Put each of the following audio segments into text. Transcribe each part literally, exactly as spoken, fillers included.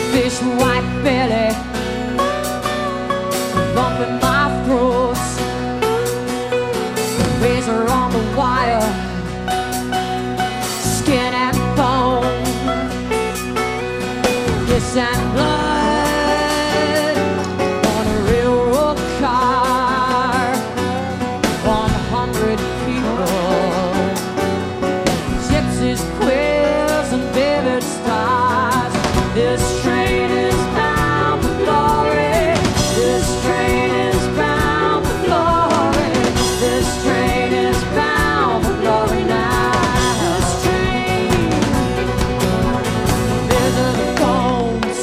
fish white belly, lump in my throat, razor on the wire, skin and bone, kiss and blood on a railroad car, one hundred people, gypsies, queers, and vivid stars. This train is bound for glory. This train is bound for glory. This train is bound for glory now. This train, measure the bones,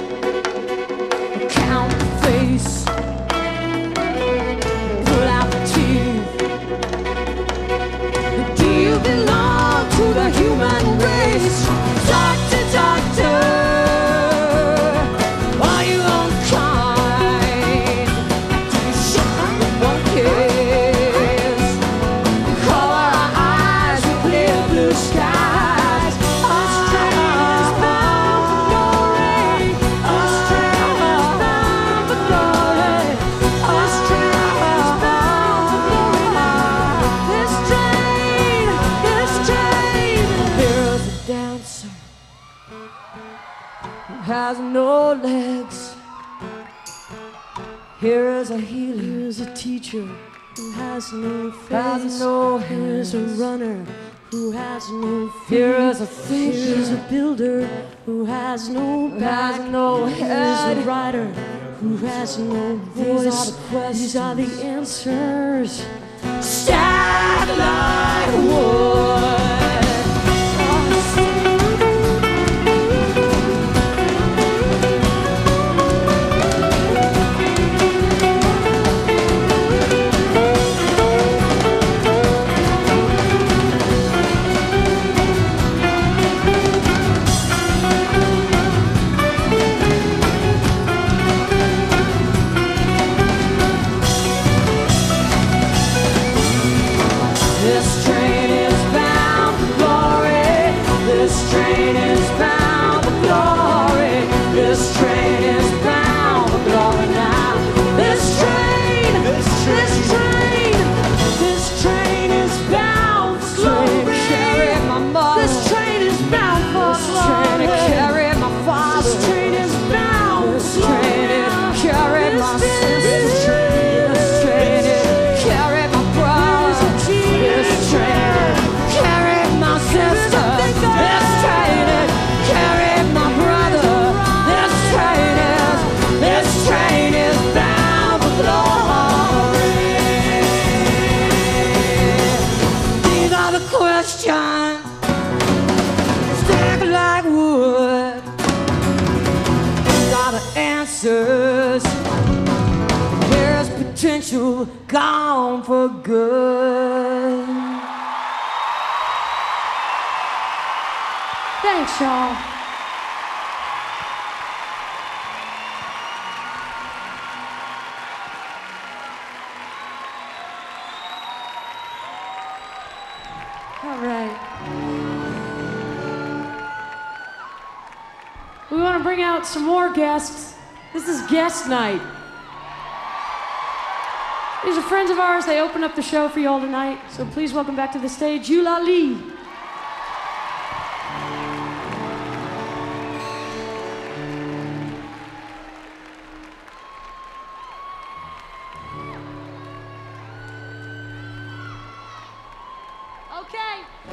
count the face, pull out the teeth. Do you belong to the human race? Doctor, doctor, are you unkind? Do you shut the monkeys? Cover our eyes with clear blue skies. This train is bound for glory. This train is bound for glory. This train is bound for glory now. This train, this train. Here's a dancer who has no legs. Here is a healer. Here's a teacher who has no face. Has no Here's a hands. runner who has no feet. Here is a thinker. Here's a builder who has no Who back. has no Here's head. a writer who has no These are voice. the questions. These are the answers. Stack like wood. This train is bound for glory. This train is bound for glory. This train is bound for glory now. This train, this train, this train is bound for glory. Carry my mother. This train is bound for glory. This train to carry my father. This train is bound. This train to carry my sister. This train to carry my brother. This train carry my sister. This train carry my brother. This train is, this train is bound for glory. These are the questions, stack like wood. These are the answers. Here's potential gone for good. Thanks, y'all. All right. We want to bring out some more guests. This is guest night. These are friends of ours. They open up the show for you all tonight. So please welcome back to the stage, Eulalie.